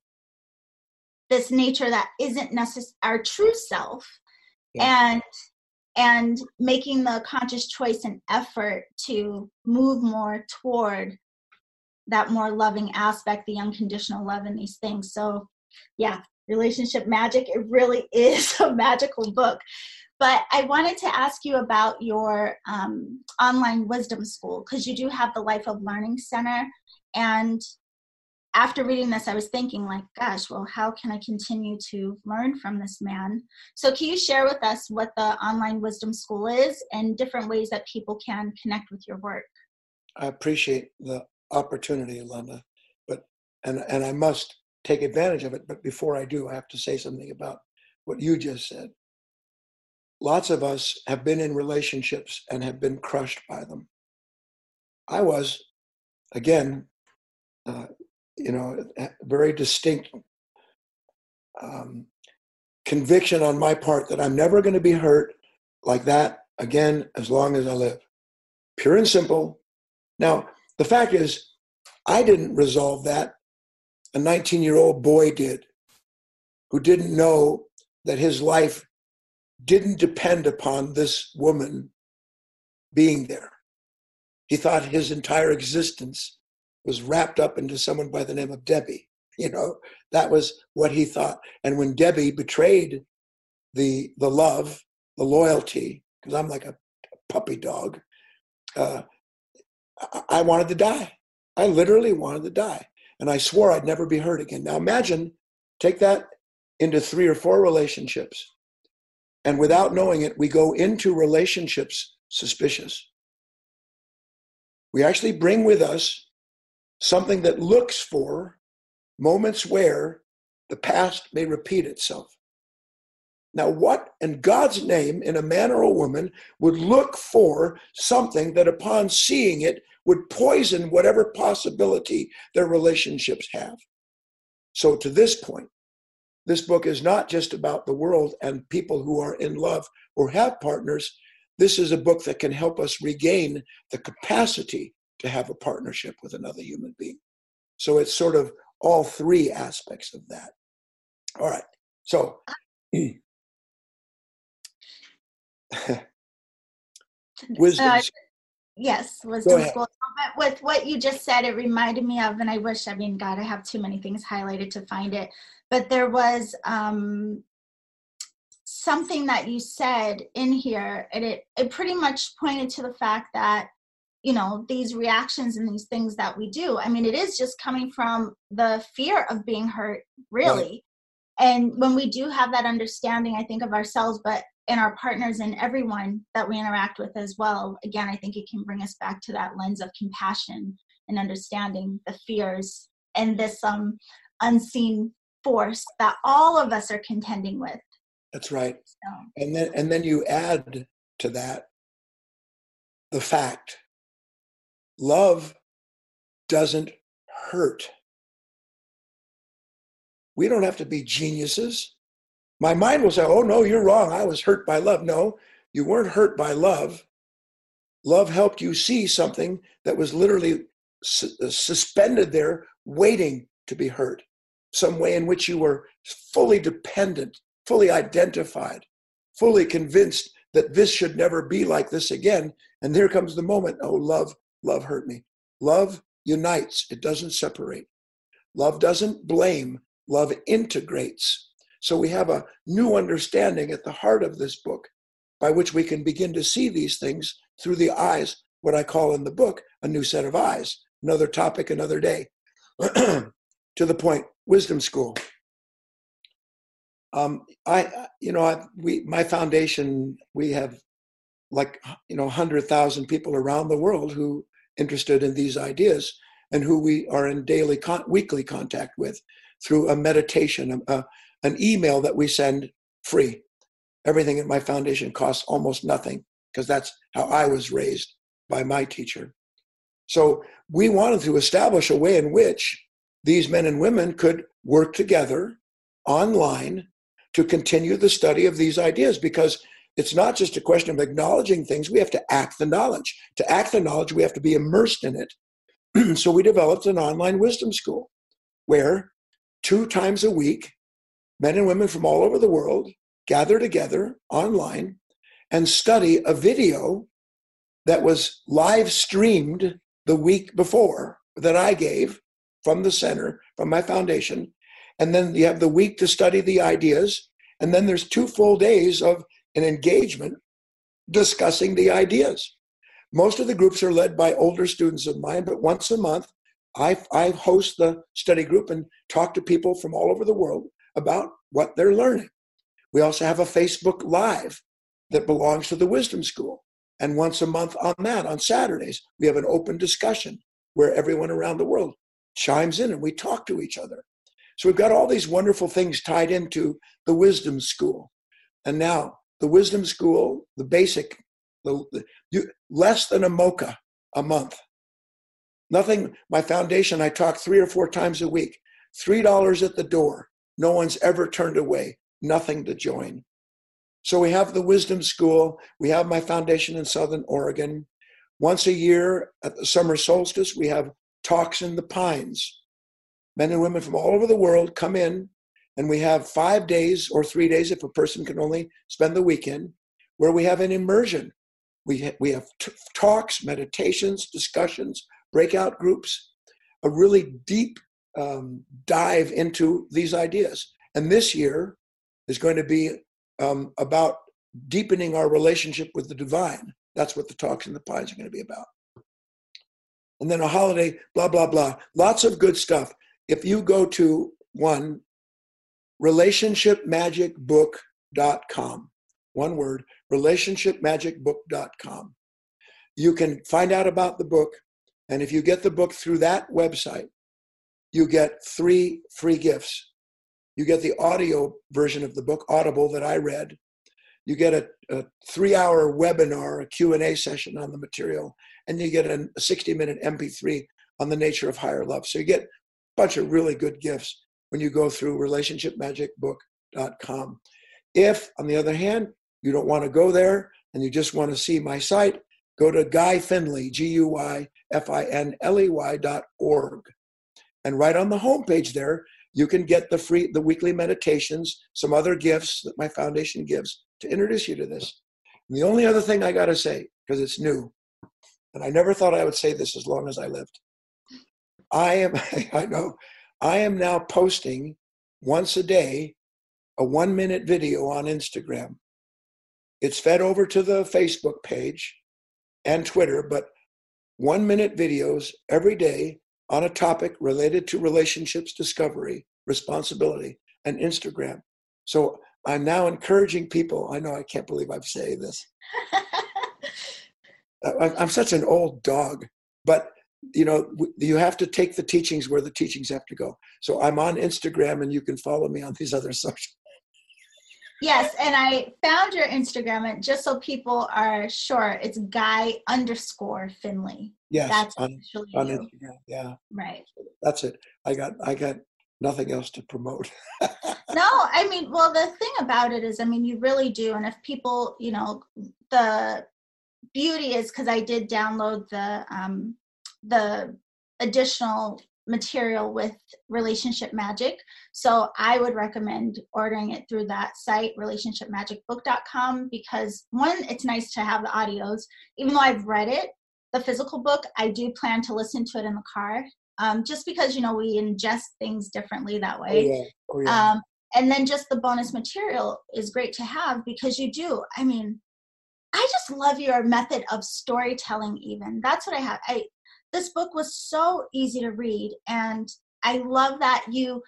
this nature that isn't necessarily our true self. Yeah. and and making the conscious choice and effort to move more toward that more loving aspect, the unconditional love in these things. So yeah, Relationship Magic, it really is a magical book. But I wanted to ask you about your um, online wisdom school, because you do have the Life of Learning Center. And after reading this, I was thinking like, gosh, well, how can I continue to learn from this man? So can you share with us what the online wisdom school is and different ways that people can connect with your work? I appreciate the opportunity, Linda, but and and I must take advantage of it. But before I do, I have to say something about what you just said. Lots of us have been in relationships and have been crushed by them. I was, again, uh, you know, very distinct um, conviction on my part that I'm never going to be hurt like that again as long as I live. Pure and simple. Now, the fact is, I didn't resolve that. A nineteen-year-old boy did, who didn't know that his life didn't depend upon this woman being there. He thought his entire existence was wrapped up into someone by the name of Debbie. You know, that was what he thought. And when Debbie betrayed the the love, the loyalty, because I'm like a puppy dog, uh, I, I wanted to die. I literally wanted to die. And I swore I'd never be hurt again. Now imagine, take that into three or four relationships. And without knowing it, we go into relationships suspicious. We actually bring with us something that looks for moments where the past may repeat itself. Now, what in God's name, in a man or a woman, would look for something that upon seeing it would poison whatever possibility their relationships have? So to this point, this book is not just about the world and people who are in love or have partners. This is a book that can help us regain the capacity to have a partnership with another human being. So it's sort of all three aspects of that. All right. So wisdom. Uh, Yes, Go wisdom ahead. school. But with what you just said, it reminded me of, and I wish, I mean, God, I have too many things highlighted to find it, but there was um, something that you said in here, and it, it pretty much pointed to the fact that, you know, these reactions and these things that we do, I mean, it is just coming from the fear of being hurt, really. Right. And when we do have that understanding, I think, of ourselves, but in our partners and everyone that we interact with as well, again, I think it can bring us back to that lens of compassion and understanding the fears and this um, unseen force that all of us are contending with. That's right. So. And then, and then you add to that the fact, love doesn't hurt. We don't have to be geniuses. My mind will say, oh, no, you're wrong. I was hurt by love. No, you weren't hurt by love. Love helped you see something that was literally su- suspended there, waiting to be hurt. Some way in which you were fully dependent, fully identified, fully convinced that this should never be like this again. And here comes the moment. Oh, love, love hurt me. Love unites. It doesn't separate. Love doesn't blame. Love integrates. So we have a new understanding at the heart of this book by which we can begin to see these things through the eyes, what I call in the book, a new set of eyes. Another topic, another day. To the point, wisdom school. Um, I, you know, I, we, my foundation, we have like, you know, one hundred thousand people around the world who are interested in these ideas and who we are in daily, con- weekly contact with through a meditation, a, an email that we send free. Everything at my foundation costs almost nothing because that's how I was raised by my teacher. So we wanted to establish a way in which these men and women could work together online to continue the study of these ideas, because it's not just a question of acknowledging things. We have to act the knowledge. To act the knowledge, we have to be immersed in it. So we developed an online wisdom school where two times a week, men and women from all over the world gather together online and study a video that was live streamed the week before that I gave from the center, from my foundation. And then you have the week to study the ideas. And then there's two full days of an engagement discussing the ideas. Most of the groups are led by older students of mine, but once a month, I, I host the study group and talk to people from all over the world about what they're learning. We also have a Facebook Live that belongs to the Wisdom School. And once a month on that, on Saturdays, we have an open discussion where everyone around the world chimes in and we talk to each other. So we've got all these wonderful things tied into the Wisdom School. And now the Wisdom School, the basic, the, the you, less than a mocha a month. Nothing, my foundation, I talk three or four times a week, three dollars at the door. No one's ever turned away, nothing to join. So we have the Wisdom School. We have my foundation in Southern Oregon. Once a year at the summer solstice, we have talks in the pines. Men and women from all over the world come in, and we have five days or three days if a person can only spend the weekend, where we have an immersion. We, ha- we have t- talks, meditations, discussions, breakout groups, a really deep um, dive into these ideas. And this year is going to be um, about deepening our relationship with the divine. That's what the talks in the pines are going to be about. And then a holiday, blah, blah, blah. Lots of good stuff. If you go to one, relationship magic book dot com, one word, relationship magic book dot com, you can find out about the book. And if you get the book through that website, you get three free gifts. You get the audio version of the book, Audible, that I read. You get a, a three-hour webinar, a Q and A session on the material, and you get a sixty-minute M P three on the nature of higher love. So you get a bunch of really good gifts when you go through relationship magic book dot com. If, on the other hand, you don't want to go there and you just want to see my site, go to Guy Finley, G U Y F I N L E Y dot org. And right on the homepage there, you can get the free, the weekly meditations, some other gifts that my foundation gives to introduce you to this. And the only other thing I got to say, because it's new, and I never thought I would say this as long as I lived. I am, I know, I am now posting once a day a one minute video on Instagram. It's fed over to the Facebook page and Twitter, but one minute videos every day on a topic related to relationships, discovery, responsibility, and Instagram. So I'm now encouraging people. I know I can't believe I'm saying this. I'm such an old dog, but you know, you have to take the teachings where the teachings have to go. So I'm on Instagram, and you can follow me on these other social. Yes, and I found your Instagram, and just so people are sure, it's Guy underscore Finley. Yes, that's on, on Instagram. Yeah, right. That's it. I got I got nothing else to promote. No, I mean, well, the thing about it is, I mean, you really do, and if people, you know, the beauty is because I did download the um, the additional material with Relationship Magic. So I would recommend ordering it through that site, relationship magic book dot com, because one, it's nice to have the audios. Even though I've read it, the physical book, I do plan to listen to it in the car, um, just because, you know, we ingest things differently that way. Oh, yeah. Oh, yeah. Um, and then just the bonus material is great to have because you do, I mean, I just love your method of storytelling even. That's what I have. I This book was so easy to read, and I love that you,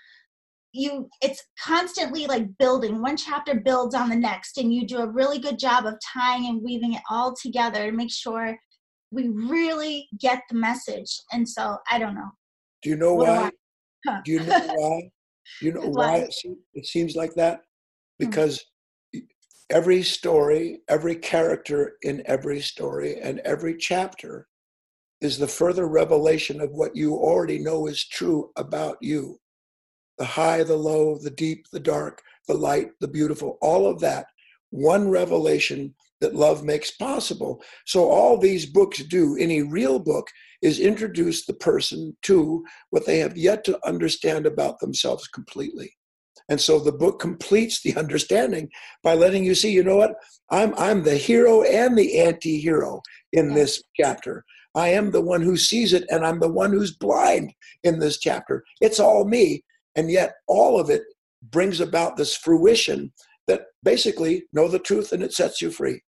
you, it's constantly like building. One chapter builds on the next, and you do a really good job of tying and weaving it all together to make sure we really get the message. And so, I don't know. Do you know What why? Do, huh. do you know why? Do you know why it seems, it seems like that? Because hmm. every story, every character in every story, and every chapter is the further revelation of what you already know is true about you. The high, the low, the deep, the dark, the light, the beautiful, all of that. One revelation that love makes possible. So all these books do, any real book, is introduce the person to what they have yet to understand about themselves completely. And so the book completes the understanding by letting you see, you know what, I'm I'm the hero and the anti-hero in this chapter. I am the one who sees it, and I'm the one who's blind in this chapter. It's all me. And yet all of it brings about this fruition that basically know the truth and it sets you free.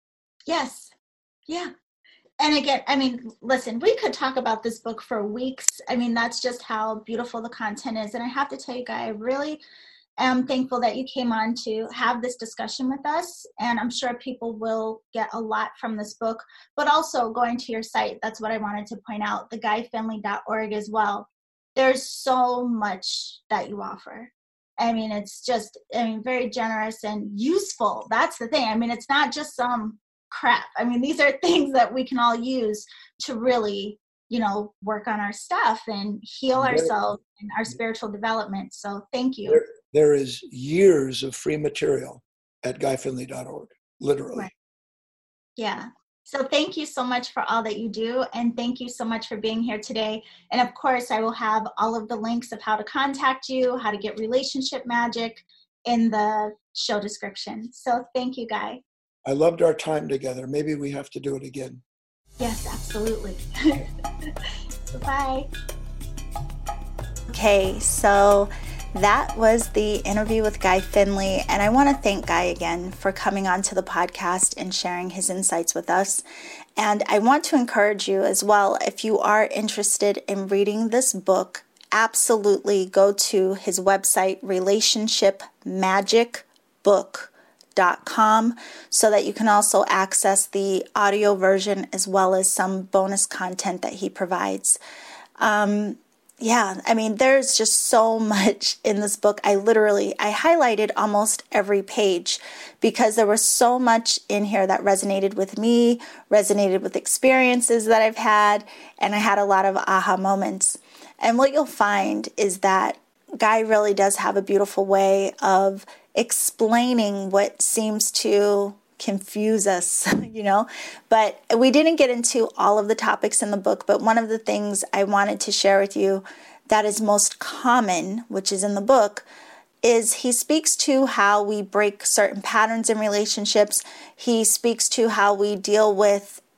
Yes. Yeah. And again, I mean, listen, we could talk about this book for weeks. I mean, that's just how beautiful the content is. And I have to tell you, Guy, I really am thankful that you came on to have this discussion with us. And I'm sure people will get a lot from this book, but also going to your site. That's what I wanted to point out, the guy finley dot org as well. There's so much that you offer. I mean, it's just, I mean, very generous and useful. That's the thing. I mean, it's not just some crap. I mean, these are things that we can all use to really, you know, work on our stuff and heal there, ourselves and our spiritual development. So thank you. There, there is years of free material at guy finley dot org, literally. Right. Yeah. So thank you so much for all that you do. And thank you so much for being here today. And of course, I will have all of the links of how to contact you, how to get Relationship Magic in the show description. So thank you, Guy. I loved our time together. Maybe we have to do it again. Yes, absolutely. Bye. Okay, so that was the interview with Guy Finley, and I want to thank Guy again for coming onto the podcast and sharing his insights with us. And I want to encourage you as well, if you are interested in reading this book, absolutely go to his website, relationship magic book dot com, so that you can also access the audio version as well as some bonus content that he provides. Um, Yeah, I mean, there's just so much in this book. I literally, I highlighted almost every page because there was so much in here that resonated with me, resonated with experiences that I've had, and I had a lot of aha moments. And what you'll find is that Guy really does have a beautiful way of explaining what seems to confuse us, you know, but we didn't get into all of the topics in the book. But one of the things I wanted to share with you that is most common, which is in the book, is he speaks to how we break certain patterns in relationships. He speaks to how we deal with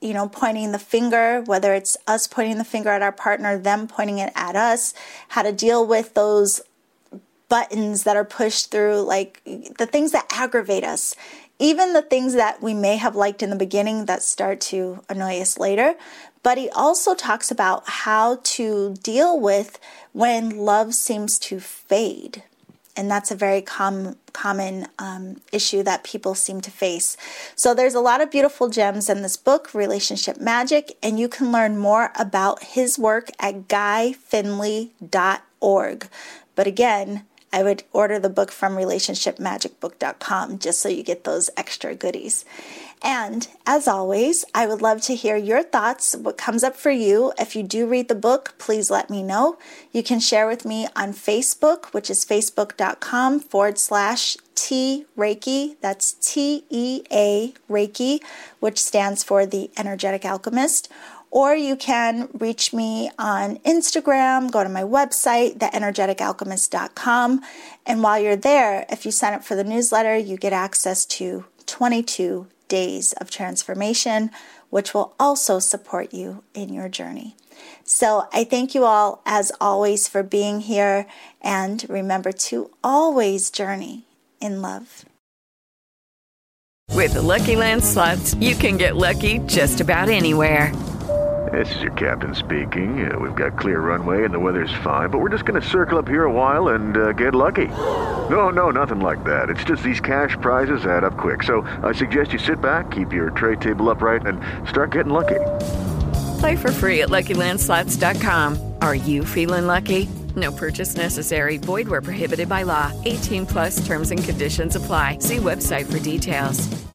you know, pointing the finger, whether it's us pointing the finger at our partner, them pointing it at us, how to deal with those buttons that are pushed through, like the things that aggravate us, even the things that we may have liked in the beginning that start to annoy us later. But he also talks about how to deal with when love seems to fade. And that's a very com- common um, issue that people seem to face. So there's a lot of beautiful gems in this book, Relationship Magic, and you can learn more about his work at guy finley dot org. But again, I would order the book from relationship magic book dot com just so you get those extra goodies. And as always, I would love to hear your thoughts, what comes up for you. If you do read the book, please let me know. You can share with me on Facebook, which is facebook.com forward slash T Reiki. That's T E A Reiki, which stands for the Energetic Alchemist. Or you can reach me on Instagram, go to my website, the energetic alchemist dot com. And while you're there, if you sign up for the newsletter, you get access to twenty-two days of transformation, which will also support you in your journey. So I thank you all, as always, for being here. And remember to always journey in love. With the Lucky Land Slots, you can get lucky just about anywhere. This is your captain speaking. Uh, we've got clear runway and the weather's fine, but we're just going to circle up here a while and uh, get lucky. No, no, nothing like that. It's just these cash prizes add up quick. So I suggest you sit back, keep your tray table upright, and start getting lucky. Play for free at lucky land slots dot com. Are you feeling lucky? No purchase necessary. Void where prohibited by law. eighteen plus terms and conditions apply. See website for details.